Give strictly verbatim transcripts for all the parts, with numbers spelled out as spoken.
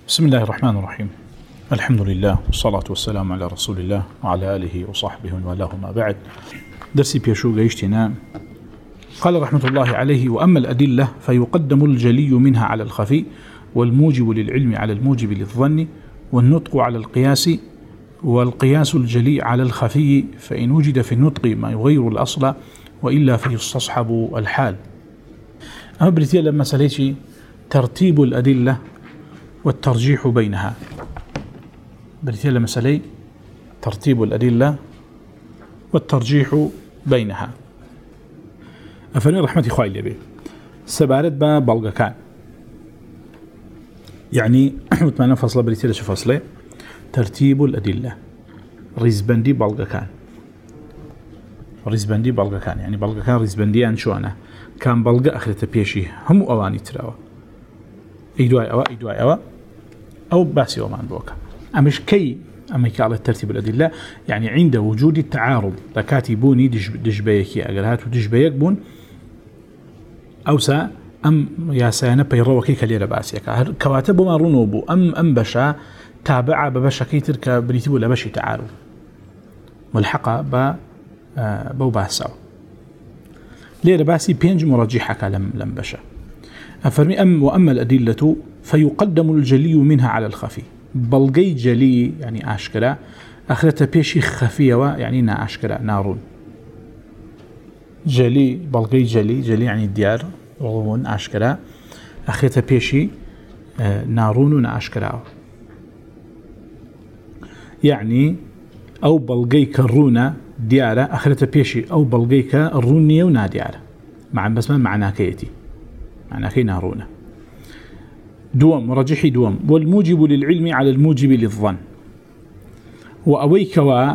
بسم الله الرحمن الرحيم. الحمد لله والصلاة والسلام على رسول الله وعلى آله وصحبه والاه ما بعد. درسي بيشو قيشتنا. قال رحمة الله عليه: وأما الأدلة فيقدم الجلي منها على الخفي، والموجب للعلم على الموجب للظن، والنطق على القياس، والقياس الجلي على الخفي، فإن وجد في النطق ما يغير الأصل وإلا فيستصحب الحال. أما بريتيا لما سليتي ترتيب الأدلة والترجيح بينها. بريتيا لما سلي ترتيب الأدلة والترجيح بينها. أفني رحمة إخوائي لي بي سبارت با بلغة كان يعني وتمانا فصل بريتيا لشو فصله ترتيب الأدلة ريزبندي بلغة كان ريزبندي بلغة كان يعني بلغة كان ريزبندي عن شو أنا كان بلغة أخرته بيشي هم أواني تراوه إيدواي أوا إيدواي أوا أو باسي ومان بوكا أمش كي أما على ترتيب الأدلة يعني عند وجود التعارض لكاتي بوني دجبيكي أقرهات ودجبيك بون أو سا أم يا سانا بيروكي كليرا باسيكا كواتب ما رنوبو أم أم بشا تابع ببشا كيتر كبريتبو لبشي تعارض والحقا با آه بو باساو ليرا باسي بينج مرجحك لم لم بشا أفرمي أم وأما الأدلة فيقدم الجلي منها على الخفي. بلغي جلي يعني أشكرا أخرته بيشي خفية يعني نا أشكرا نارون جلي بلغي جلي جلي يعني الديار رغمون أشكرا أخرته بيشي نارون نا أشكرا يعني أو بلغي كرونا ديارة أخرته بيشي أو بلغي كرونية ونا ديارة مع بس ما معناه كيتي معناه كي نارونه دوم مرجحي دوم والموجب للعلم على الموجب للظن وأويكوا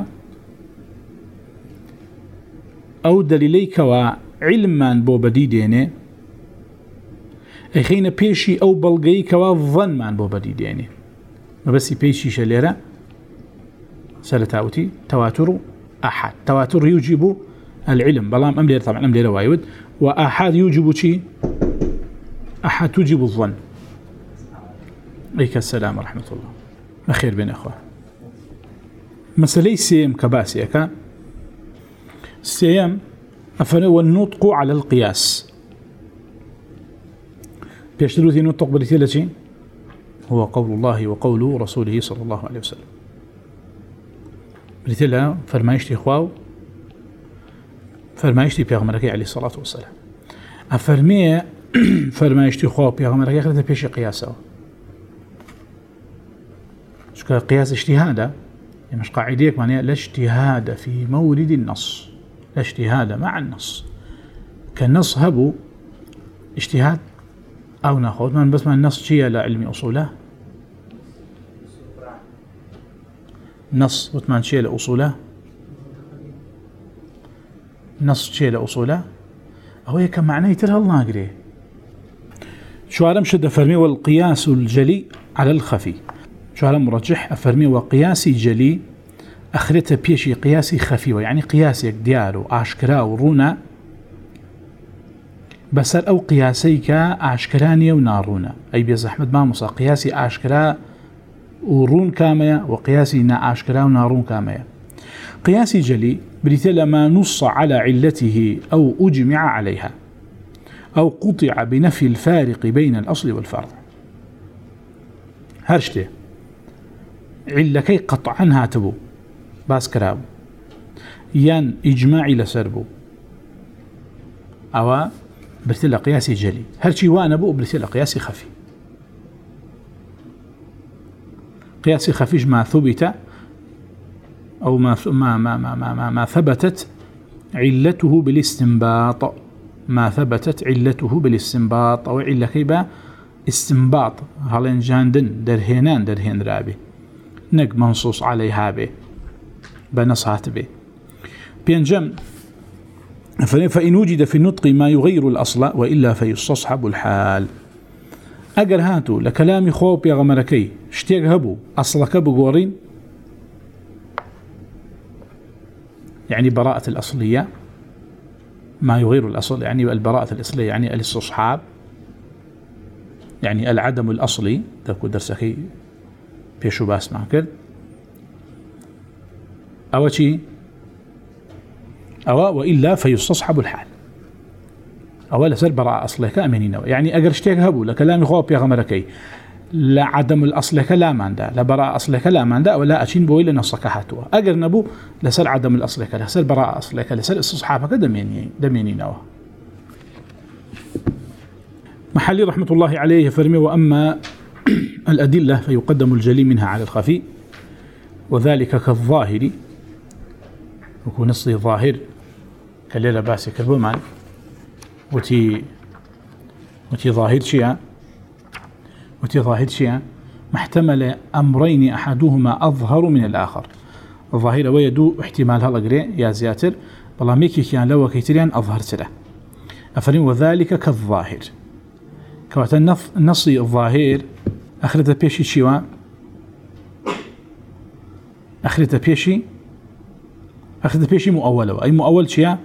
أو دليليكوا علما بو بديديني أخينا بيشي أو بلغيكوا ظن من بو بديديني ما بس بيشي شليرة سلتاوتي تواتر أحد تواتر يوجب العلم بلام أملير طبعا أملير وايود وأحد يوجب شي أحد توجب الظن. عليك السلام ورحمة الله. ما خير بين أخوة. مسألة سيم كباسيكا سيم أفنى والنطق على القياس. بيشتروثي نطق بريتيلتي هو قول الله وقول رسوله صلى الله عليه وسلم. بريتيلا فرمايشتي إخوة فرمايشتي بيغمركي عليه الصلاة والسلام. أفرمي فرمايشتي إخوة بيغمركي أخذت بيشي قياسه. شو قياس اجتهاده يعني مش قاعديك معناها لا اجتهاد في مورد النص لا اجتهاد مع النص كالنص هبو اجتهاد أو ناخذ من بس ما النص شيء لا علمي أصوله نص وثمان شيء لأصوله نص شيء لأصوله أو هيك معناه يترها الله قريه شو عالم شد فرمي والقياس الجلي على الخفي شو هذا مرجح أفرمي وقياسي جلي أخرته بيشي قياسي خفي يعني قياسي ديارو أشكرا ورونا بسر أو قياسيك أشكرانية ونارونا أي بيز أحمد ماموسا قياسي أشكرا ورون كامية وقياسي نا أشكرا ونارون كامية. قياسي جلي بريتل ما نص على علته أو أجمع عليها أو قطع بنفي الفارق بين الأصل والفرع. هرشته علكي قطعا هاتبو باس كرابو يان إجماعي لسربو أو برتلا قياسي جلي هرشي وانا بو برتلا قياسي خفي قياسي خفيش ما ثبت أو ما ما ما ما ما, ما ثبتت علته بالاستنباط ما ثبتت علته بالاستنباط أو علكي با استنباط هلين جاندن درهنان درهن رابي نق منصوص عليها به بنصات به بينجم فإن وجد في النطق ما يغير الأصل وإلا فيستصحب الحال. أجر هاتو لكلامي خوب يا غمركي اشتيق هبو أصلك بقورين يعني براءة الأصلية ما يغير الأصل يعني البراءة الأصلية يعني الاستصحاب يعني العدم الأصلي تكون درسكي بيشو باس ما كرد أو شيء أو وإلا فيستصحب الحال أو لسر براء أصله كأمينين يعني أجر اشتيك هبو لكلام خواب يا غمركي لا عدم الأصل كلام عنده لا براء أصل كلام عنده ولا أشين بوي لنصك حتوا أجر نبو لسر عدم الأصل كلا لسر براء أصل كلا لسر استصحابك دميني دميني نوا محلي رحمة الله عليه فرمي وأما الأدلة فيقدم الجلي منها على الخفي وذلك كالظاهر وكون نصي ظاهر كالليلة باسي كالبومان وتي وتي ظاهر شيئا وتي ظاهر شيئا محتمل أمرين أحدهما أظهر من الآخر الظاهر ويدو احتمال هالقري يا زياتر بالله ميكي كان لو كيتريان أظهر سله أفرين وذلك كالظاهر كوات النصي الظاهر أخرت بيشي شيوا أخرت بيشي أخرت بيشي مؤولة أي مؤول شيا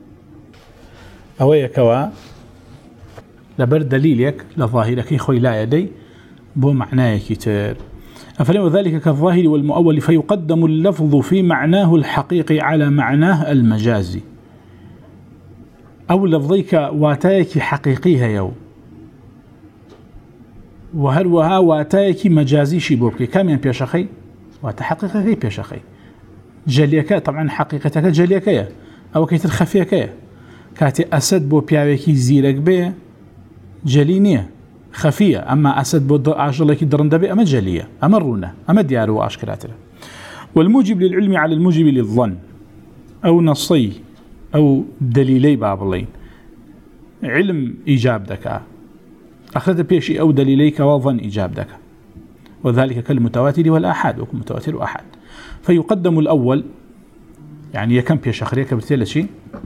أويا كوا لبر دليلك لظاهرك خوي لا يدي بو معناه كتير أفرين وذلك كالظاهر والمؤول فيقدم اللفظ في معناه الحقيقي على معناه المجازي أو لفظيك واتايك حقيقيها يو وهروها واتايك مجازي شبوبك كم ين بيشخي وتحقيقك بيشخي جليك طبعا حقيقتك جليك أو كيتر خفيك كاتي أسد بو بياويكي زيرك بي جلينية خفية أما أسد بو عجلك درندبي أما جلية أما الرونة أما ديار وأشكراتها والموجب للعلم على الموجب للظن أو نصي أو دليلي بابلين علم إيجاب دكا أخذ بيشي أو دليليك وظن إيجاب دكا وذلك كالمتواتر والآحاد وكمتواتر وآحاد فيقدم الأول يعني يكم بيش أخرية كبرتيلا شيء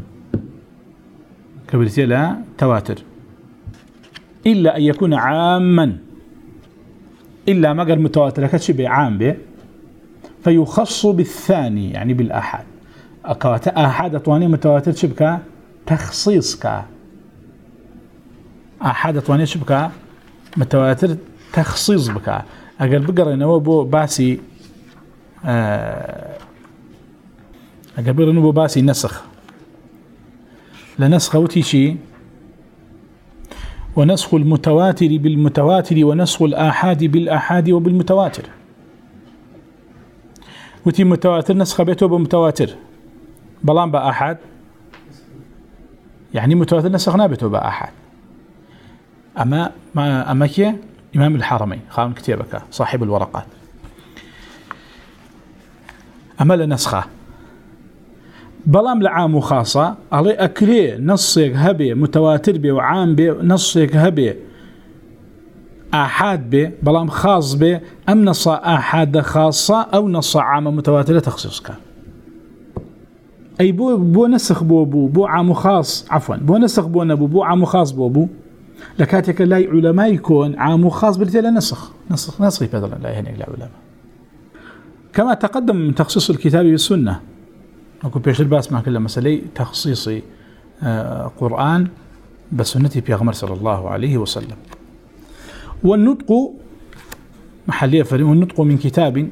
كبرتيلا تواتر إلا أن يكون عاما إلا ما قال متواتر كتشبه عام به فيخص بالثاني يعني بالآحاد أكوات آحاد أطواني متواتر شبكة تخصيص كا آحاد أطواني شبكة متواتر تخصيص بكا أقل بقرأ إنه بو باسي أقل بقرأ إنه بو باسي نسخ لنسخ وتيشي ونسخ المتواتر بالمتواتر ونسخ الآحاد بالآحاد وبالمتواتر وتي متواتر نسخ بيته بمتواتر بلان بأحد يعني متواتر نسخنا بيته بأحد أما ما أمكي إمام الحرمين خاون كتابك صاحب الورقات أما لنسخة بلام لعام خاصة علي أكري نصيك هبي متواتر بي وعام بي نصيك هبي آحاد بي بلام خاص بي أم نص آحاد خاصة أو نص عام متواترة تخصيصك أي بو بو نسخ بو بو بو عام خاص عفوا بو نسخ بو نبو بو عام خاص بو بو لكاتك لا علماء يكون عام خاص برتلا نسخ نسخ نسخ بدلا لا يعني العلماء كما تقدم من تخصيص الكتاب بالسنة أكون بيش الباس مع كل مسألة تخصيصي آه قرآن بسنتي بيغمر صلى الله عليه وسلم والنطق محلية فريم والنطق من كتاب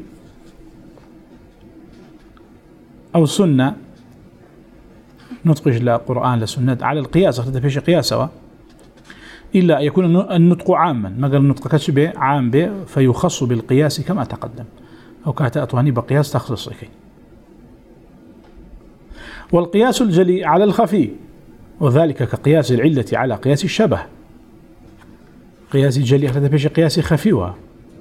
أو سنة نطق لا قرآن لسنة على القياس أخذت بيش قياسه إلا أن يكون النطق عاما ما قال النطق كتشبه عام به فيخص بالقياس كما تقدم أو كاتأتواني بقياس تخصيصك والقياس الجلي على الخفي وذلك كقياس العلة على قياس الشبه قياس الجلي أخذت بيش قياس خفيوها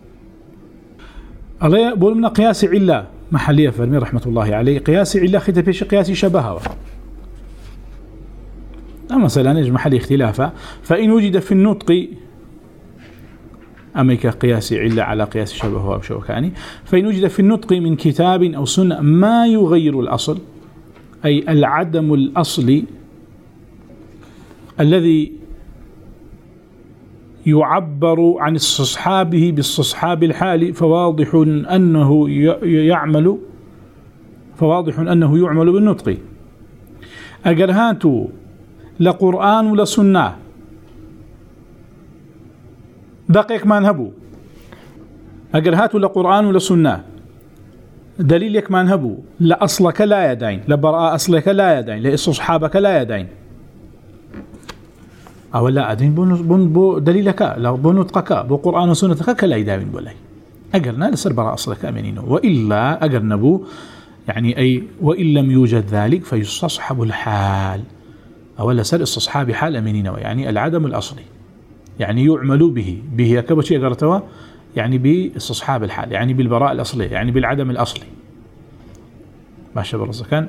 الله يقول من قياس علة محلية فرمي رحمة الله عليه قياس علة أخذت بيش قياس شبهها أما مثلا نجم محل اختلافا فإن وجد في النطق أما كقياس علة على قياس شبهه أو شوكاني فإن وجد في النطق من كتاب أو سنة ما يغير الأصل أي العدم الأصلي الذي يعبر عن استصحابه باستصحاب الحال فواضح أنه يعمل فواضح أنه يعمل بالنطق أجرهاتو لقرآن ولا سنة دقيق ما نهبو أجر هاتوا لقرآن ولا سنة دليل يكمان هبو لا أصلك لا يدين لا براء أصلك لا يدين لا استصحابك لا يدين أو لا أدين بون بو دليلك لا بنطقك بو قرآن وسنتك كلا يدين بولاي أجرنا لسر براء أصلك أمينين وإلا أجر نبو يعني أي وإن لم يوجد ذلك فيستصحب الحال أو لسر استصحاب حال أمينين يعني العدم الأصلي يعني يعمل به به كبشي أجرتوا يعني باستصحاب الحال يعني بالبراء الأصلي يعني بالعدم الأصلي ماشي برزا كان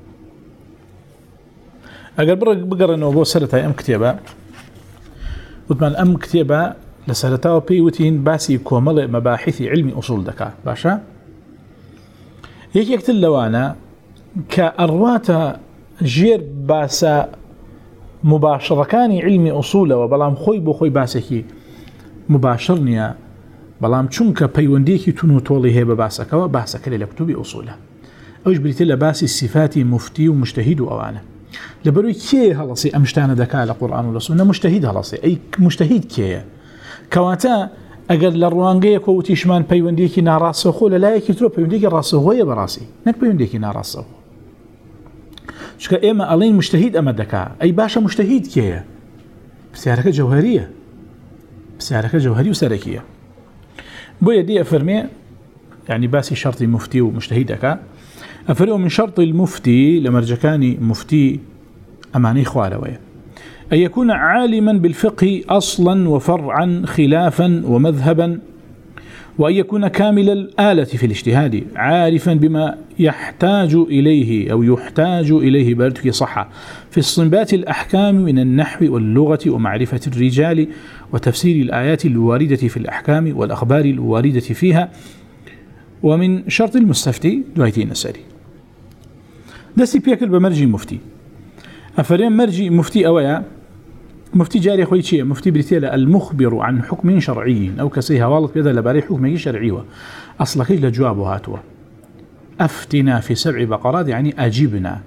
أقل بقرأ أنه بو سرطة أم كتابة وثمان أم كتابة لسرطة وبيوتين باسي كومل مباحث علم أصول دكا باشا هيك يكتل لوانا كأروات جير باسا مباشرة كان علم أصول وبلام خوي بو خوي باسكي مباشرنيا بلام چونکە پەیوەندێکی تون و تۆڵی هەیە بە باسەکەەوە باسەکە لە کتوبی ئوسوولە ئەوش بریتە لە باسی سیفاتی مفتی و مجتهید و ئەوانە لەبەرەوەی کێ هەڵەسی ئەم شتانە دەکا لە قورئان و لە سونە مجتهید هەڵەسی ئەی مجتهید کێیە کەواتە ئەگەر لە ڕوانگەیەک و وتیشمان پەیوەندێکی ناڕاستەوخۆ لە لایەکی ترۆ پەیوەندێکی ڕاستەوخۆیە بەڕاستی نەک پەیوەندێکی ناڕاستەوخۆ چونکە ئێمە ئەڵێن مجتهید ئەمە دەکا ئەی باشە مجتهید کێیە پرسیارەکە جەوهەریە پرسیارەکە جەوهەری و سەرەکیە بو يدي أفرمي يعني باسي شرط مفتي ومجتهدك أفرمي من شرط المفتي لمرجكاني مفتي أماني خوالوية أن يكون عالما بالفقه أصلا وفرعا خلافا ومذهبا وأن يكون كامل الآلة في الاجتهاد عارفا بما يحتاج إليه أو يحتاج إليه بردك صحة في استنباط الأحكام من النحو واللغة ومعرفة الرجال وتفسير الآيات الواردة في الأحكام والأخبار الواردة فيها ومن شرط المستفتي دوائتين الساري دستي بيكل بمرجي مفتي أفرين مرجي مفتي أويا مفتي جاري خوي شيء مفتي بريتيلا المخبر عن حكم شرعي أو كسيها والله بيدا لباري حكم شرعي أصلا كيش لجوابه هاتوا أفتنا في سبع بقرات يعني أجيبنا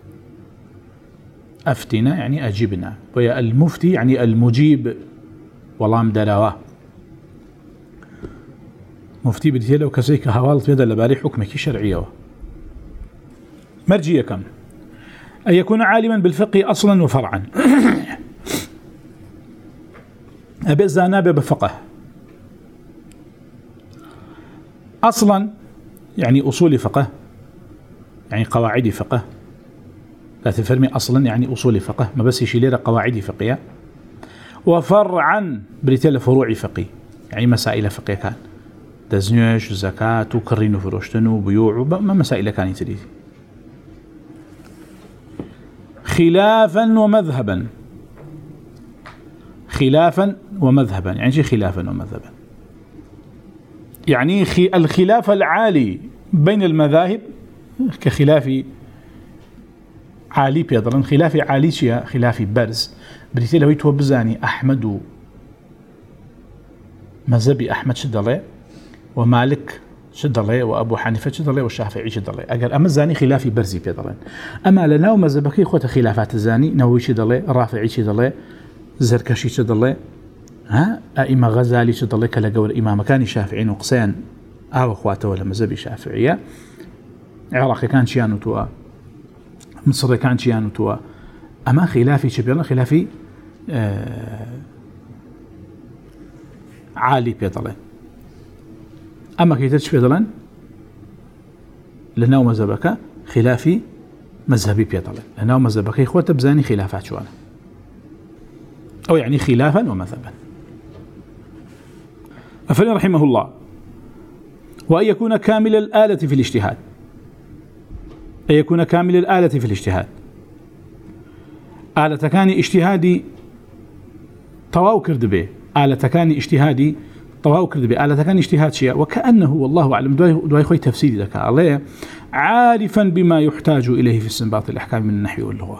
أفتنا يعني أجيبنا ويا المفتي يعني المجيب والله مدروا مفتي بريتيلا وكسيك هوالط بيدا لباري حكم شرعي مرجية كم أن يكون عالما بالفقه أصلا وفرعا أبي زانابه بفقه أصلا يعني أصول فقه يعني قواعد فقه لا تفرمي أصلا يعني أصول فقه ما بس يشيل لها قواعد فقهية وفرعا بريتيل فروع فقه يعني مسائل فقهية كان تزنيش زكاة وكرين وفروشتن وبيوع ما مسائل كانت تريد خلافا ومذهبا خلافا ومذهبا يعني شيء خلافا ومذهبا يعني الخلاف العالي بين المذاهب كخلاف عالي بيضرن خلاف عالي شيء خلاف برز بريتي لو يتوبزاني أحمد مذهبي أحمد شدلي ومالك شدلي وأبو حنيفة شدلي والشافعي شدلي أجر أما الزاني خلافي برزي بيضرن أما لناو مذهبكي خوت خلافات الزاني نووي شدلي رافعي شدلي زركشي شدلي ها أئمة غزالي شدلي كلا قول إمام كان شافعين وقسان أو أخواته ولا مذهبي شافعية عراقي كان شيانو توا مصر كان شيانو توا أما خلافي شبيرنا خلافي آه عالي بيضلين أما كي تتش بيضلين لناو مذهبك خلافي مذهبي بيضلين لناو مذهبك إخوة بزاني خلافات شوانا أو يعني خلافا ومذهبا أفلن رحمه الله وأن يكون كامل الآلة في الاجتهاد أن يكون كامل الآلة في الاجتهاد آلة كان اجتهادي طواو كرد به آلة كان اجتهادي طواو كرد به آلة كان اجتهاد شيء وكأنه والله أعلم دواي خوي تفسيري لك عليه عارفا بما يحتاج إليه في استنباط الأحكام من النحو واللغة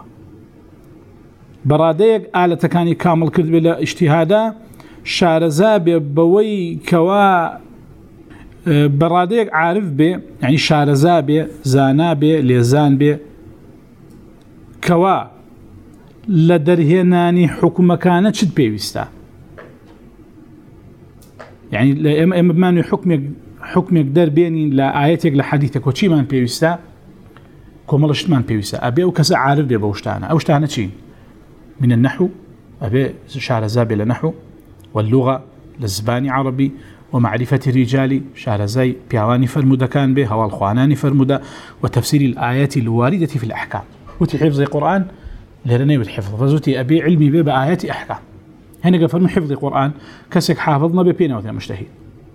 براديك آلة كان كامل كرد به اجتهادا شارزا بوي كوا براديك عارف به يعني شارزا به زانا به ليزان به كوا لدرهناني حكم كانت شد بيوستا يعني إما إما بمعنى حكمك حكمك دار بيني لا آياتك لحديثك وشي من بيوستا كملشت من بيوستا أبي وكذا عارف بيبوشتانا أوشتانا شيء من النحو أبي شعر زابي لنحو واللغة للزباني عربي ومعرفة الرجال شعر زي بيعواني فرمودة كان به هو الخواناني فرمودة وتفسير الآيات الواردة في الأحكام وتي حفظ القرآن لرني بالحفظ فزوتي أبي علمي به بآيات أحكام هنا قفرمي حفظ القرآن كسك حافظنا ببينا وثنا مجتهد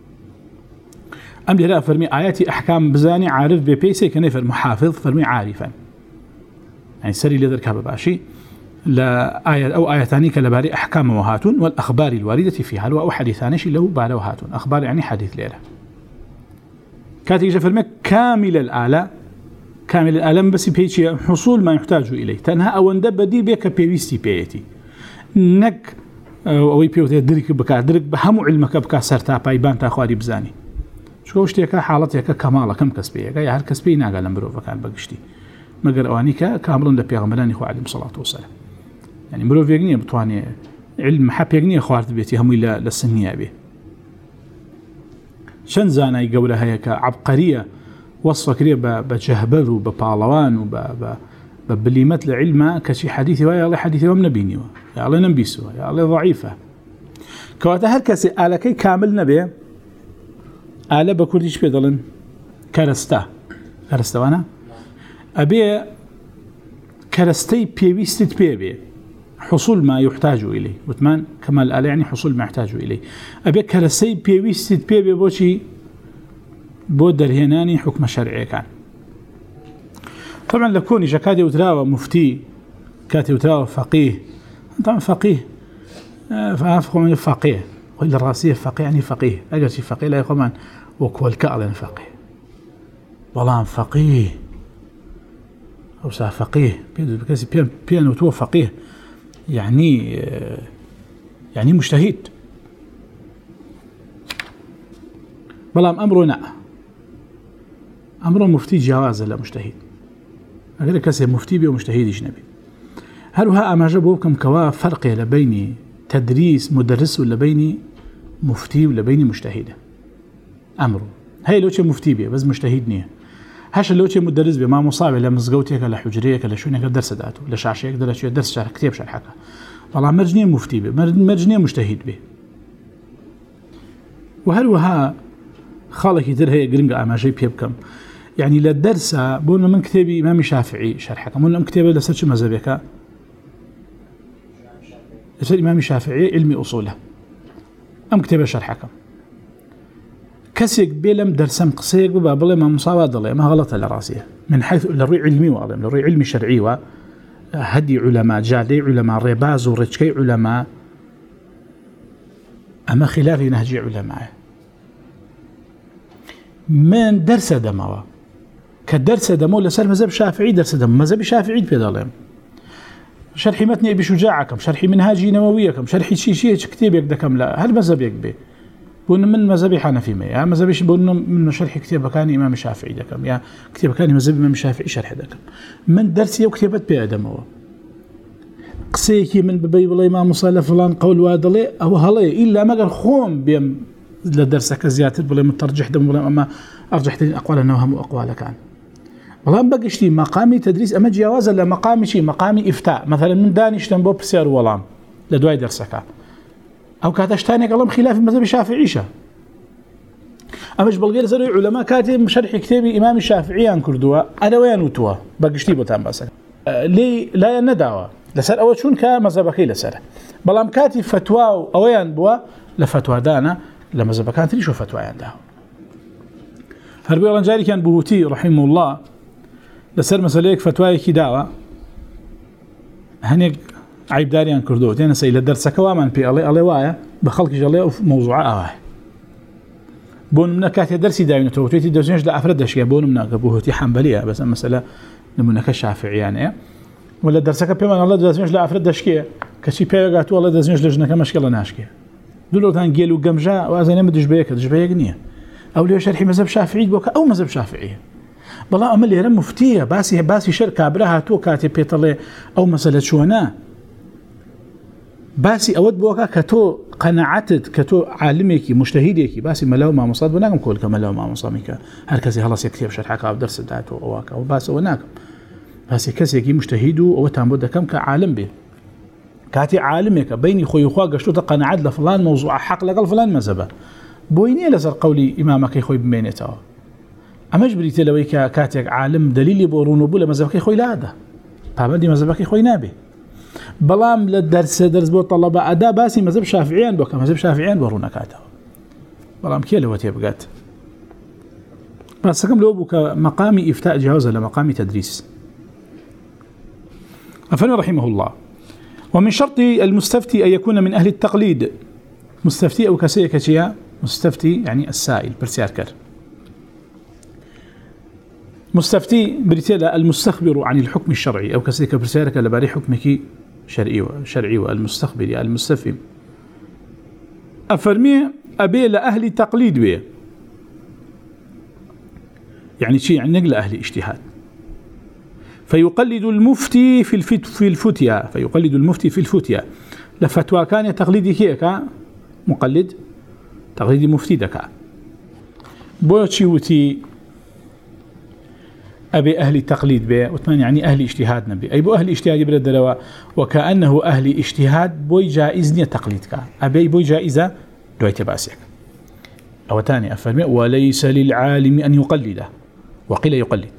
أم لهذا فرمي آيات أحكام بزاني عارف ببيسي كان يفرم حافظ فرمي عارفا يعني سري لذلك هذا باشي لا آية أو آية ثانية كالباري أحكام وهاتون والأخبار الواردة فيها أو حديثان شيء له بالا وهاتون أخبار يعني حديث ليلة كاتي جفرمك كامل الآلة كامل الآلة بس بيجي حصول ما يحتاج إليه تنها أو ندب دي بيك بيويستي بيتي نك أو يبيوتي درك بك درك بهم علمك بك سرتا بايبان تاخواري بزاني شو اشتيك حالتك كمال كم كسبيه يا هر كسبي ناقل مروفا كان بقشتي مگر اوانيك كاملون لبيغمبراني خو عليه الصلاه والسلام يعني مروف يغني بتواني علم حب يغني خوارت بيتي هم الى للسنيه به شن زانا يقول هيك عبقريه وصفه كريه بجهبذ وببالوان وب ببليمت العلم كشي حديث ويا الله حديث ومن نبيني يا الله نبيسو يا الله ضعيفه كواتا هر كسي الكي كامل نبي آلة بكرديش بيضلن كرستا كرستا وانا أبي كرستي بيويستت بيبي حصول ما يحتاج إليه وثمان كما الآلة يعني حصول ما يحتاج إليه أبي كرستي بيويستت بيبي بوشي بودر هناني حكم شرعي كان طبعا لكوني جاكادي وتراوى مفتي كاتي وتراوى فقيه طبعا فقيه فأفقه من الفقيه وإلا الراسية فقيه يعني فقيه أجل شي فقيه لا يقوم عن وكوال كألين فقيه بلان فقيه أو سا فقيه بكاسي بيان بيان وتو فقيه يعني يعني مجتهد بلان أمرنا أمر مفتي جواز لا مجتهد أقول كاسي مفتي بي ومجتهد أجنبي هل ها أما جابوا كم كوا فرق لبين تدريس مدرس ولا بيني مفتي ولا بيني مجتهدة أمره هاي لو شيء مفتي بيه بس مجتهدني هاش لو شيء مدرس بيه ما مصاب ولا مزقوتك ولا حجريك ولا شو نقدر درس داته ولا شاشيك ولا شو درس شرح كتاب شرح حكا والله مرجني مفتي بيه مرجني مجتهد بيه وهل وها خالك يدير هي قرنقة أما جاي بيبكم يعني للدرس بقولنا من كتابي إمام الشافعي شرحك قلنا من كتابي لسرش مذهبك لسر الإمام الشافعي علمي أصوله أم كتابي شرحك كسيك بيلم درسم قصيك ببابله ما مصابة ضلي ما غلط على راسيه من حيث للرؤي علمي وعلم للرؤي علمي شرعي وهدي علماء جالي علماء رباز ورجكي علماء أما خلاف نهجي علماء من درس دموا كدرس دمو لسر مذهب شافعي درس دم مذهب شافعي بيضلهم شرحي متني بشجاعكم شرحي منهاجي نوويكم شرحي شي شي كتابك دكم لا هل مذهبك به بون من مذهب حنفي ما يا مذهب بون من شرح كتاب كان امام الشافعي دكم يا كتاب كان مذهب امام الشافعي شرح دكم من درسي وكتابت بادموا قسيكي من ببي والله امام مصالح فلان قول وادلي او هلي الا ما قال خوم بيم لدرسك زياده بلا مترجح دم ولا اما ارجحت اقوال انه هم اقوال كان والله بقشتي مقامي تدريس اما جواز ولا مقامي شيء مقامي افتاء مثلا من دانش تنبو بسير ولام لدواي درسك او كاتشتاني قالهم خلاف المذهب الشافعي امش بلغير زري علماء كاتب شرح كتابي امام الشافعي عن كردوا انا وين وتوا بقشتي بتام بس أه لي لا يندعوا لسر اول شون كمذهب خيل لسر بلام كاتب فتوى اوين بوا لفتوى دانا لمذهب كانت لي شو فتوى عنده هربي رنجاري كان بوتي رحمه الله لسر مسألة فتوى كداوة هنيك عيب داري عن كردوت يعني سيل الدرس كوامان بي الله الله وايا بخلق جليه في موضوع آه بون من كاتي درسي دايما توتي درسينش لا أفرد شيء بون من كبوهتي حنبلية بس مسألة لمن كشافعي يعني ولا درسك بيمان الله درسينش لا أفرد شيء كشي بيجات والله درسينش لجنة كمشكلة ناشكي دولو ثان جيلو جمجا وأزين مدش بيك دش بيك نية أو ليه شرحي مذهب شافعي بوك أو مذهب شافعي بالله أمل يرم مفتية باسي باسي شركة بلها تو كاتي بيطلع أو مسألة شو أنا باسي أود بوكا كتو قناعتت كتو عالميكي مجتهديكي باسي ملاو ما مصاد وناكم كل كملاو ما مصاميكا هركزي خلاص يكتب شرحك أو درس داتو أواكا وباس وناكم باسي كسيكي مجتهدو أو تنبود كم كعالم به كاتي عالمك بيني خوي وخوا قشتو تقناعات لفلان موضوع حق لقل فلان مذهبه بويني لزر قولي إمامك يخوي بمينته أما جبريت لوي كاتك عالم دليلي بورونو بولا مذهبك يخوي لا هذا فابدي مذهبك يخوي نابي بلام للدرس درس بو طلبة أدا باسي مذهب شافعيان بوكا مذهب شافعيان بورونا كاته بلام كي لو تيبقات بس كم لو بوكا مقامي إفتاء جهاز لمقامي تدريس أفنى رحمه الله. ومن شرط المستفتي أن يكون من أهل التقليد. مستفتي أو كسي كشيا مستفتي يعني السائل برسياركر. مستفتي بريتيلا المستخبر عن الحكم الشرعي أو كسي كبرسيارك لباري حكمك شرعي شرعي والمستخبر يعني المستفهم. أفرمي أبي لأهل تقليد بيه يعني شيء يعني نقل أهل اجتهاد. فيقلد المفتي في الفت في الفتيا فيقلد المفتي في الفتيا لفتوى كان تقليدي كيكا مقلد تقليدي مفتي دكا بوشي وتي أبي أهل التقليد به وثمان يعني أهل اجتهاد نبي أي بو أهل اجتهاد يبرد دلوا وكأنه أهل اجتهاد بوي جائزني تقليدك أبي بوي جائزة دويت باسك أو تاني أفرمي وليس للعالم أن يقلده وقيل يقلد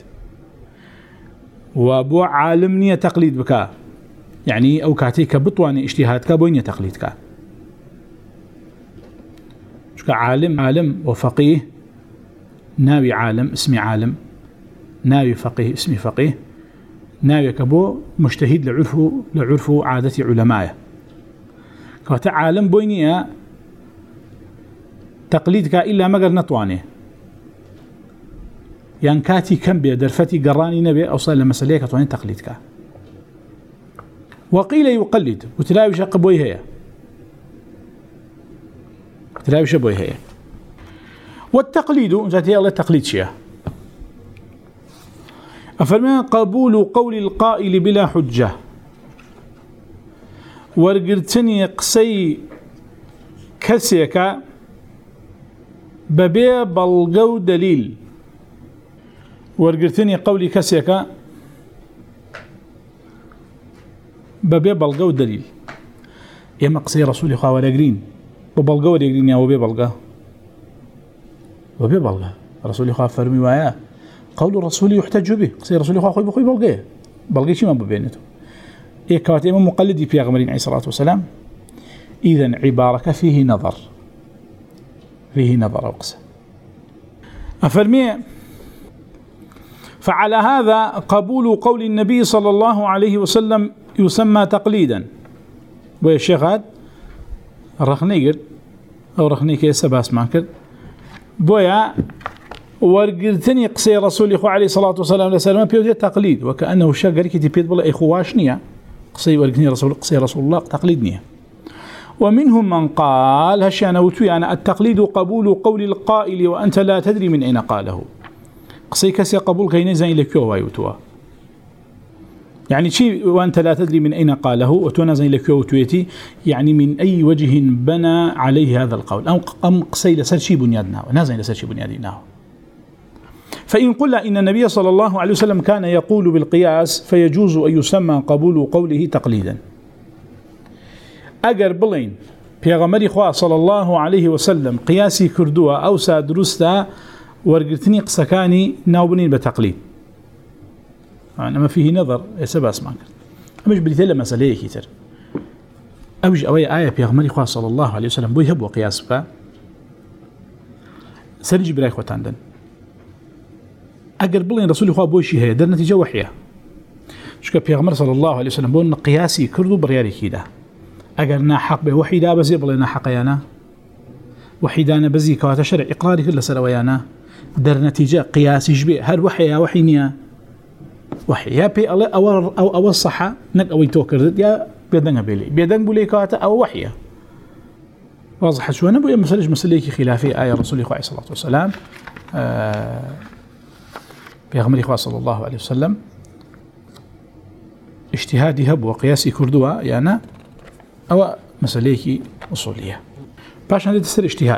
وبو عالمني تقليد بك يعني أو كاتيك بطواني اجتهادك بويني تقليدك شك عالم عالم وفقيه ناوي عالم اسمي عالم ناوي فقيه اسمي فقيه ناوي كبو مجتهد لعرفه لعرفه عادة علماء كاتا عالم بويني تقليدك إلا مقر نطواني يعني كاتي كم بي درفتي قراني نبي أوصل لمسألة كتواني تقليدك وقيل يقلد وتلاوي شق بوي هي تلاوي شبوي هي والتقليد ذاتي الله تقليد شيء أفرما قبول قول القائل بلا حجة ورقرتني قسي كسيك ببي بلغو دليل ورقرتني قولي كسيك ببي بلغو دليل يما قسي رسولي خواه ورقرين ببلغو ورقرين يا وبي بلغو وبي بلغو رسولي خواه فرمي وياه قول الرسول يحتج به قصي رسول الله خوي بخوي بلغيه بلغي شي ما بينته اي كواتي امام مقلدي في غمرين عليه الصلاه والسلام اذا عبارك فيه نظر فيه نظر اقصى افرمي فعلى هذا قبول قول النبي صلى الله عليه وسلم يسمى تقليدا ويا الشيخ هاد الرخنيقر او رخنيك سباس مانكر بويا ورقرتني قصي رسول الله عليه الصلاة والسلام لسلام بيودي تقليد وكأنه شاقر كي تبيد بالله إخواشنية قصي ورقرتني رسول قصي رسول الله تقليدنية ومنهم من قال هشي أنا وتوي أنا التقليد قبول قول القائل وأنت لا تدري من أين قاله قصي كسي قبول كيني زين لكيو ويوتوا يعني شيء وأنت لا تدري من أين قاله وتونا زين لكيو وتويتي يعني من أي وجه بنى عليه هذا القول أم أم قصي لسر شي بنيادنا ونازين لسر شي بنيادنا فإن قلنا إن النبي صلى الله عليه وسلم كان يقول بالقياس فيجوز أن يسمى قبول قوله تقليدا أجر بلين بيغمري خواه صلى الله عليه وسلم قياسي كردوها أو سادرستا ورقتني قسكاني ناوبنين بتقليد يعني ما فيه نظر يسبب أسمعك أمش بليتلا مسألة كتير أوج أوي آية بيغمري خواه صلى الله عليه وسلم بيهب وقياس بك سرج براي خوتاندن أجر بلين رسول الله بوشي هي در نتيجة وحية شكا بيغمر صلى الله عليه وسلم بون قياسي كردو برياري كيدا أجرنا حق به وحيدا بزي بلينا حق يانا وحيدانا بزي كواتا شرع إقراري كل سلويانا در نتيجة قياسي جبه هل وحيا وحينيا وحيا بي الله أو أو أو الصحة نك أو يتوكر يا بيدنا بيلي بيدنا بولي كواتا أو وحيا واضح شو أنا بقول مسألة مسألة خلافية آية رسول الله عليه الصلاة والسلام آه بيغمري خواه صلى الله عليه وسلم اجتهادي هب وقياسي كردوا يعني أو مسألة أصولية. باش عندي تسر اجتهاد.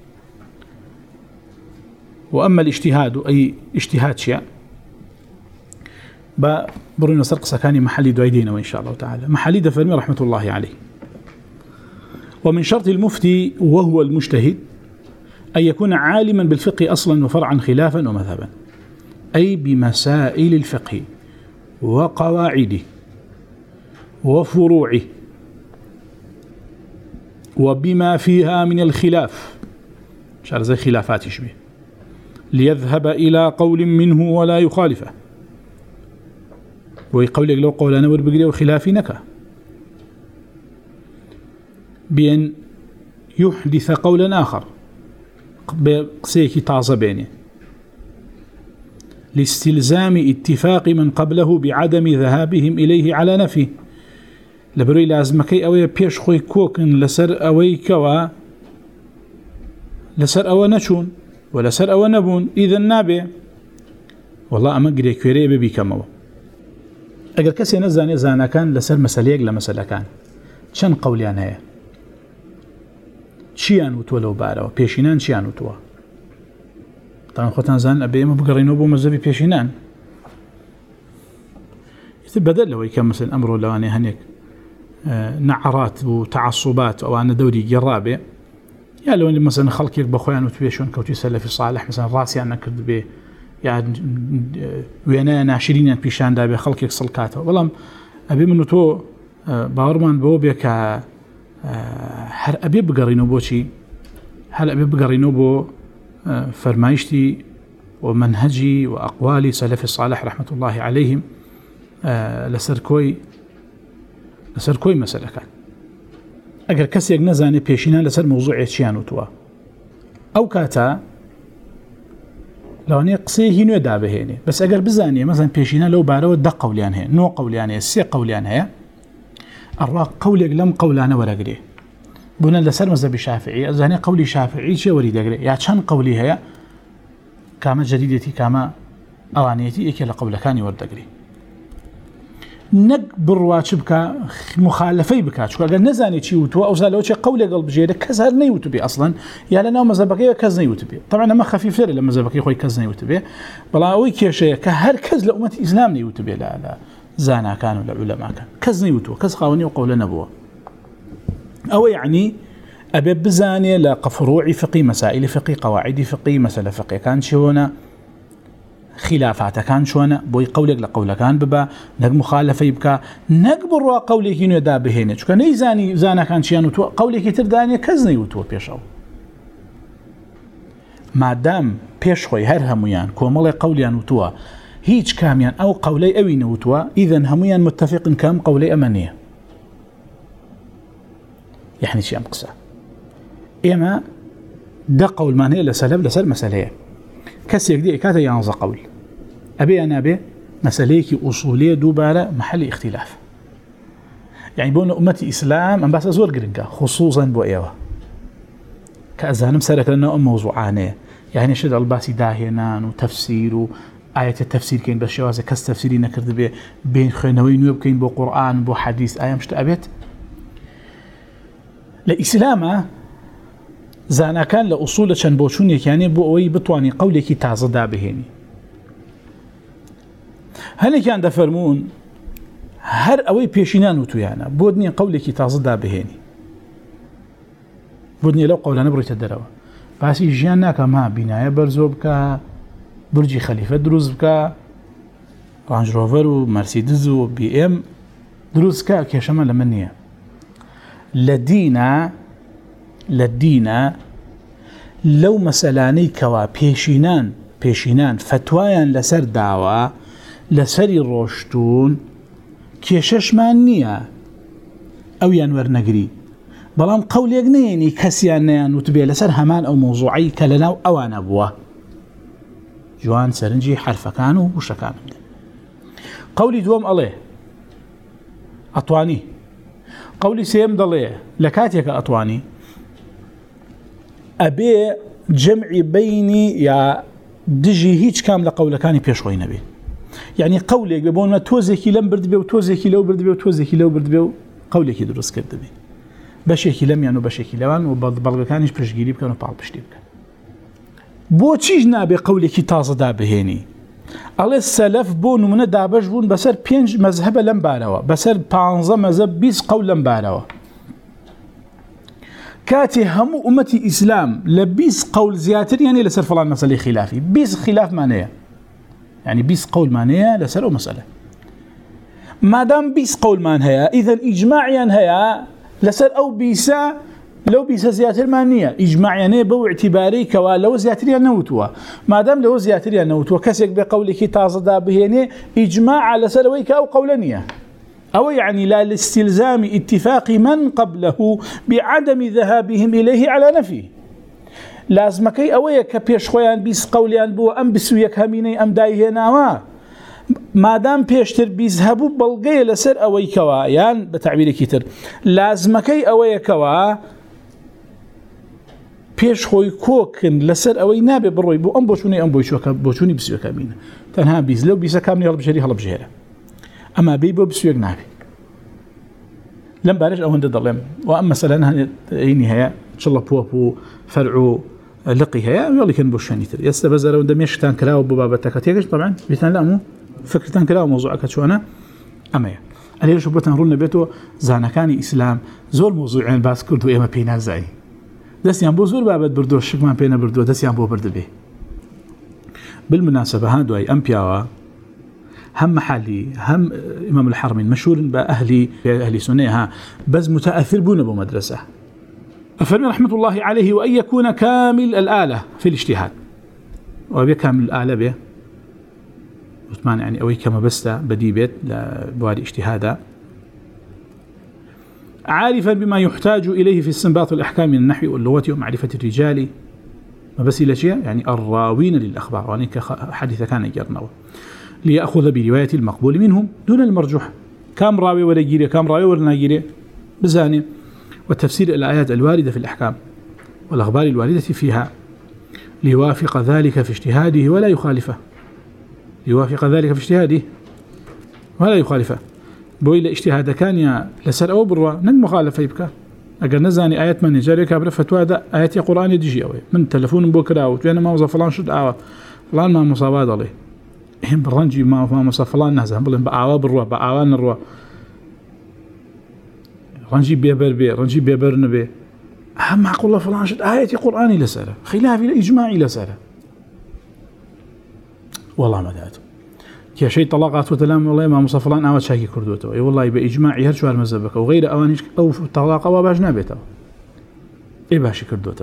وأما الاجتهاد أي اجتهاد شيء برنا سرق سكاني محلي دعيدين وإن شاء الله تعالى. محلي دفرمي رحمة الله عليه. ومن شرط المفتي وهو المجتهد أن يكون عالما بالفقه أصلا وفرعا خلافا ومذهبا، أي بمسائل الفقه وقواعده وفروعه وبما فيها من الخلاف، شعر زي خلافات يشبه، ليذهب إلى قول منه ولا يخالفه. ويقول لك لو قول أنا وربقري وخلافي نكا، بأن يحدث قولا آخر بقسيك تعصى بينه لاستلزام اتفاق من قبله بعدم ذهابهم إليه على نفيه. لبروي لازمكي أوي بيش خوي كوكن لسر أوي كوا لسر أوي نشون ولسر أوي نبون إذا نابي والله أما قري كوري ببي كموا. أقل كسي نزاني زانا كان لسر مساليق لمسألة كان شن قوليان هي چیان وتوە لەو بارەوە پێشینان چیان وتووە. تاان خۆتان زان ئەبێ ئێمە بگەڕینەوە بۆ مەزەبی پێشینان. بەدەر لەوەی کە مەسەڵەن ئەمڕۆ لەوانەیە هەنێک نەعەرات و تەعەسوبات ئەوانە دەوری گێڕابێ، یا لەوەی مەسەڵەن خەڵکێک بە خۆیان وتوێ شۆن کەوتی سەلەفی صالح مەسەڵەن ڕاستیان نەکرد بێ یا وێنەیە ناشرینیان پیشاندا بێ خەڵکێک سڵکاتەوە. بەڵام ئەبێ من و تۆ باوەڕمان بەوە بێ کە هر أبي بقرينه بوشي هل أبي بقرينه بو فرمايشتي ومنهجي وأقوالي سلف الصالح رحمة الله عليهم لسركوي لسركوي مسألة كان أجر كسي نزاني بيشينا لسر موضوع يشيانو توا أو كاتا لو أني قصيه هنو دابه هني بس أجر بزاني مثلا بيشينا لو بارو دا قوليان هي نو قوليان هي سي قوليان هي الراق قولك لم قولانا ولا قري بنا لسر مذهب الشافعي أزهني قولي شافعي شيء وريد قري يا كان قولي هي كما جديدتي كما أوانيتي إيك لقول كاني ورد قري نقبر واتشبك مخالفي بك شو قال نزاني شيء وتو أو زالو شيء قولي قلب جيدة كزهر نيوتبي أصلا يا لنا مذهبك كز نيوتبي طبعا ما خفيف لي لما مذهبك خوي كز نيوتبي بلا ويك شيء كهر كز لأمة إسلام نيوتبي لا لا زانا كانوا العلماء كان كز نيوتو كز خاوني وقول نبوه أو يعني أبي بزاني لقفروع فقه مسائل فقه قواعد فقه مسألة فقه كان شونا خلافات كان شونا بوي قولك لقول كان ببا نق مخالفة يبكى نقبر وقولك يندا بهنا شو كان يزاني زانا كان شيانو تو قولك ترداني كز نيوتو بيشو ما دام بيش خوي هر هميان كومل قوليان وتوا هيج كاميان أو قولي أوي نوتوا إذن هميان متفق كام قولي أمانية يعني شيء أمقصى إما ده قول مانية لسلب لسل مسألة كسيك دي إكاتا ينظى قول أبي أنا أبي مسأليك أصولية دوبارة محل اختلاف يعني بون أمتي إسلام أم بس أزور قرنقا خصوصا بو إيوه كأزهنم سألك لنا أم موضوعانية يعني شد الباسي داهنان وتفسير آية التفسير كين بس شوازة كس تفسيري نكرد بي بين خنوين ويبكين بو قرآن بو حديث آية مشت أبيت لإسلام زانا كان لأصول شنبوشوني يعني بو أوي بطواني قولي تعزدا بهيني هل كان دفرمون هر أوي بيشينان وتويانا بودني قولي تعزدا بهيني بودني لو قولا نبري تدروا بس يجينا كما بناية برزوبك برجي خليفة دروز بك رانج روفر ومرسيدس وبي ام دروز كا كيشما لمنية لدينا لدينا لو مسألاني كوا بيشينان بيشينان فتوايان لسر دعوة لسر الروشتون كيشش مانية أو ينور نقري بلام قول يقنيني كسيان وتبيع لسر همان أو موضوعي كلنا أو أنا أبوه جوان سرنجي حرف كانوا وش كانوا قولي دوم عليه أطواني قولي سيم ضليه لكاتيك أطواني أبي جمع بيني يا دجي هيج كامل قول كاني بيشوي نبي يعني قولي بيبون ما توزيكي لم برد بي وتوزيكي لو برد بي وتوزيكي لو برد بي قولي كي درس كرد بي بەشێکی لەمیان و بەشێکی لەوان و بەڵگەکانیش پشتگیری بکەن و پاڵ پشتی بکەن. بۆچیش نابێ قەولێکی تازەدا بهێنی؟ ئەڵێ سەلەف بۆ نمونە دابەش بوون بەسەر پێنج مەزهەبە لەم بارەوە، بەسەر پانزە مەزهەب بیست قەول لەم بارەوە. کاتێ هەموو ئومەتی ئیسلام لە بیست قەول زیاتر یانێ لەسەر فڵان مەسەلەی خلافی، بیست خلافمانەیە، یعنی بیست قەولمانەیە لەسەر ئەو مەسەلە. مادام بیست قەولمان هەیە، ئیذەن ئیجماعیان هەیە لەسەر ئەو بیسە، لەو بیسە زیاترمان نییە، ئیجماعیانەیە بەو اعتیبارەی کەوا لەوە زیاتریان نەوتووە. مادام لەوە زیاتریان نەوتووە، کەسێک بێ قەولێکی تازەدا بهێنێ، ئیجماع لەسەر ئەوەی کە ئەو قەولە نییە. أو يعني لا لاستلزام اتفاق من قبله بعدم ذهابهم إليه على نفيه. لازم كي أويا كبيش خويان بيس قوليان بو أم بسويك هميني أم دايه ناوا، ما دام بيشتر بيذهبوا بلغي لسر أوي كوا، يعني بتعبير كتير لازم كي أويا كوا بيش خوي كوكن لسر أوي نابي بروي بو أم بوشوني أم بوشوك بوشوني بسويك همينة تنها بيز لو بيسا كامني هلا بجهري هلا بجهره، أما بيبو بسويق نابي لم بارج أو هند ضلهم. وأما مثلا هي نهاية إن شاء الله بوابو فرعو لقي هي يلا كان بوشانيتر يستبزر وندم يشتان كلاو ببابتك تيجش طبعا بيتان لا مو فكرتان كلاو موضوعك شو أنا أما اللي شو بتن رولنا بيتو زانا كان إسلام زول موضوعين باس كردو إما بينا زاي دس يام بوزور بابد بردو الشك ما بينا بردو دس يام بو برد به. بالمناسبة هادو أي أمبياوا هم محلي هم إمام الحرمين مشهور بأهلي بأهل سنيها بس متأثر بون بمدرسة. أفرمي رحمة الله عليه وأن يكون كامل الآلة في الاجتهاد، وبكامل الآلة به عثمان يعني أوي كما بستا بديبت لبوادي اجتهادا، عارفا بما يحتاج إليه في استنباط الأحكام من النحو واللغة ومعرفة الرجال، ما بس إلى شيء يعني الراوين للأخبار، وأنك حديث كان يجرناه ليأخذ برواية المقبول منهم دون المرجوح، كام راوي ولا جيري كام راوي ولا جيري بزاني، وتفسير الآيات الواردة في الأحكام والأخبار الواردة فيها ليوافق ذلك في اجتهاده ولا يخالفه، ليوافق ذلك في اجتهاده ولا يخالفه. بويل اجتهاد كان يا لسر أو بروا نن مخالفة يبكى أجر نزاني آيات من جاري كابر فتوى ده آيات القرآن يجي أوي من تلفون بكرة وتوين ما وظف فلان شد آوى فلان ما مصابات عليه هم برنجي ما ما مصاب فلان نهزه هم بلهم بآوى بروا بآوى نروا رنجي بيبر بي رنجي بيبر نبي هم معقول الله فلان شد آيات القرآن لسره خلافي إجماعي لسره والله ما دعته كي شيء طلاقات وتلام والله ما مصاب فلان آوى شاكي كردوته أي والله بإجماعي هرشوار مذهبك وغير أوانيش أو طلاق أو باش نبيته إيه باش كردوته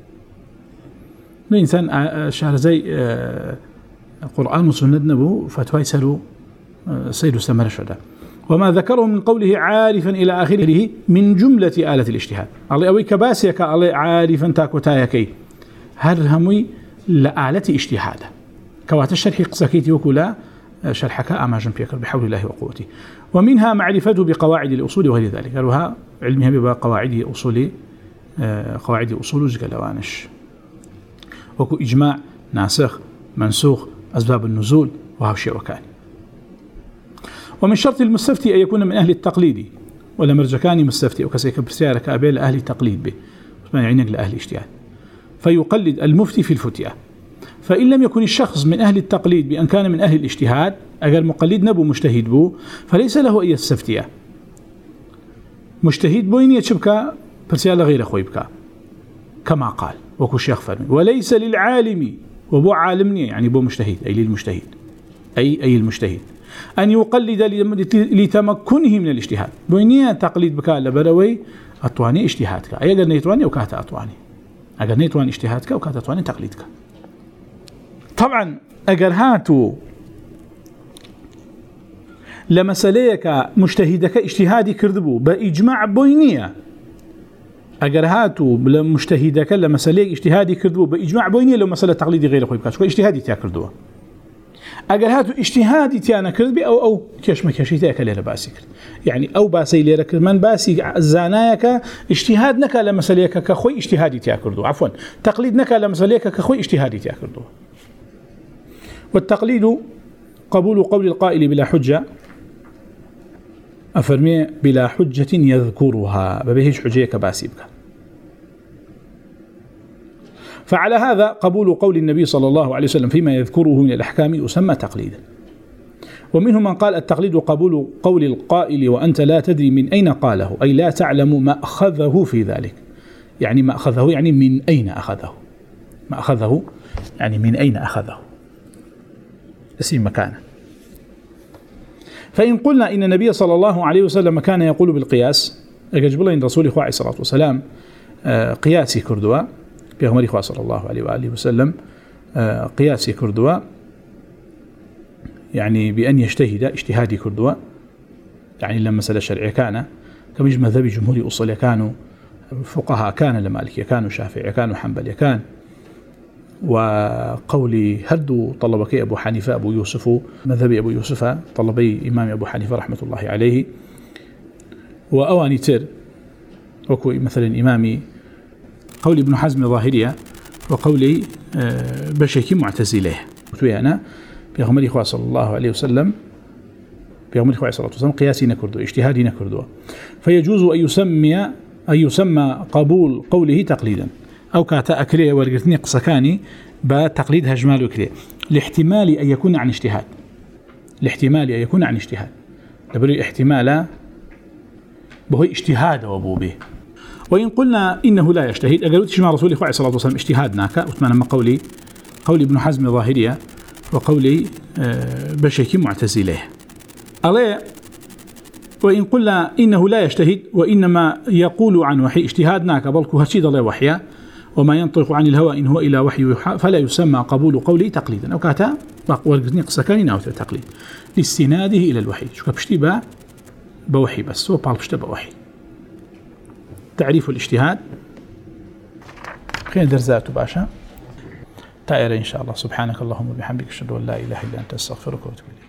الإنسان شهر زي القرآن وسنة نبو فتوى يسألوا سيد السمر شدا. وما ذكره من قوله عارفا إلى آخره من جملة آلة الاجتهاد الله أوي كباسيك الله عارفا تاكو تايكي هر هموي لآلة اجتهاد كوات الشرح قسكيتي وكلا شرحك أماجن بيكر بحول الله وقوته. ومنها معرفته بقواعد الأصول وغير ذلك قالوها علمها بقواعد أصول قواعد أصول جلوانش وكو إجماع ناسخ منسوخ أسباب النزول وهذا وكان. ومن شرط المستفتي أن يكون من أهل التقليد ولا مرجكاني مستفتي وكسيك برسالك أبيل أهل التقليد به ما يعنيك لأهل اجتهاد فيقلد المفتي في الفتية. فإن لم يكن الشخص من أهل التقليد بأن كان من أهل الاجتهاد أجل مقلد نبو مجتهد بو فليس له أي السفتية مجتهد بو إن يتشبك برسالة غير خويبك كما قال وكو الشيخ فرمي وليس للعالم وبو عالمني يعني بو مجتهد أي للمجتهد أي أي المجتهد أن يقلد لتمكنه من الاجتهاد بوينية تقليد بكاء لبروي أطواني اجتهادك أي أقل نيتواني وكاتا أطواني أقل نيتواني اجتهادك وكاتا أطواني تقليدك. طبعا أقل هاتو لمساليك مجتهدك اجتهادي كردبو بإجماع بوينية أقل هاتو لمجتهدك لمساليك اجتهادي كردبو بإجماع بوينية لو مسألة تقليدي غير خوي بكاش اجتهادي تيا كردوه أجل هاتو اجتهادي تيانا كرد بي أو أو كيش ما كيشي تياك ليلة باسي كرد يعني أو باسي ليلة كرد من باسي الزانايك اجتهاد نكا لمساليك كخوي اجتهادي تيا كردو عفوا تقليد نكا لمساليك كخوي اجتهادي تيا كردو. والتقليد قبول قول القائل بلا حجة أفرمي بلا حجة يذكرها ببهيج حجيك باسيبك. فعلى هذا قبول قول النبي صلى الله عليه وسلم فيما يذكره من الأحكام يسمى تقليدا. ومنهم من قال التقليد قبول قول القائل وأنت لا تدري من أين قاله، أي لا تعلم ما أخذه في ذلك، يعني ما أخذه يعني من أين أخذه، ما أخذه يعني من أين أخذه اسم مكانه. فإن قلنا إن النبي صلى الله عليه وسلم كان يقول بالقياس أجب الله إن رسول الله صلى الله عليه وسلم قياسي كردوا بيغمر إخوة صلى الله عليه وآله وسلم قياسي كردوا يعني بأن يجتهد اجتهادي كردوا، يعني لما مسألة شرعية كان كمج مذهب جمهوري أصول كانوا فقهاء كان لمالكي كانوا شافعي كانوا حنبلي كان، وقولي هدو طلبك أبو حنيفة أبو يوسف مذهب أبو يوسف طلبي إمام أبو حنيفة رحمة الله عليه، وأواني تر وكو مثلا إمامي قولي ابن حزم ظاهرية وقولي بشيكي معتزله وتويانا بيغمر إخوة صلى الله عليه وسلم بيغمر إخوة صلى الله عليه وسلم قياسي نكردو اجتهادي نكردو، فيجوز أن يسمي أن يسمى قبول قوله تقليدا أو كاتا أكري ورقتني قصكاني بتقليد هجمال وكري لاحتمال أن يكون عن اجتهاد، لاحتمال أن يكون عن اجتهاد لبري احتمال بهو اجتهاد وابو به. وإن قلنا إنه لا يجتهد أقلت شما رسول الله صلى الله عليه وسلم اجتهادناك وثمان ما قولي قولي ابن حزم ظاهرية وقولي بشيكي معتزله عليه. وإن قلنا إنه لا يجتهد وإنما يقول عن وحي اجتهادناك بلك هشيد الله وحيا وما ينطق عن الهوى إن هو إلا وحي يوحى فلا يسمى قبول قولي تقليدا أو كاتا ورقتني قصكاني ناوت تقليد لاستناده إلى الوحي شو كبشتي با بوحي بس هو بالبشتي بوحي. تعريف الاجتهاد خير درزاته باشا تائر إن شاء الله. سبحانك اللهم وبحمدك أشهد أن لا إله إلا أنت أستغفرك وأتوب إليك.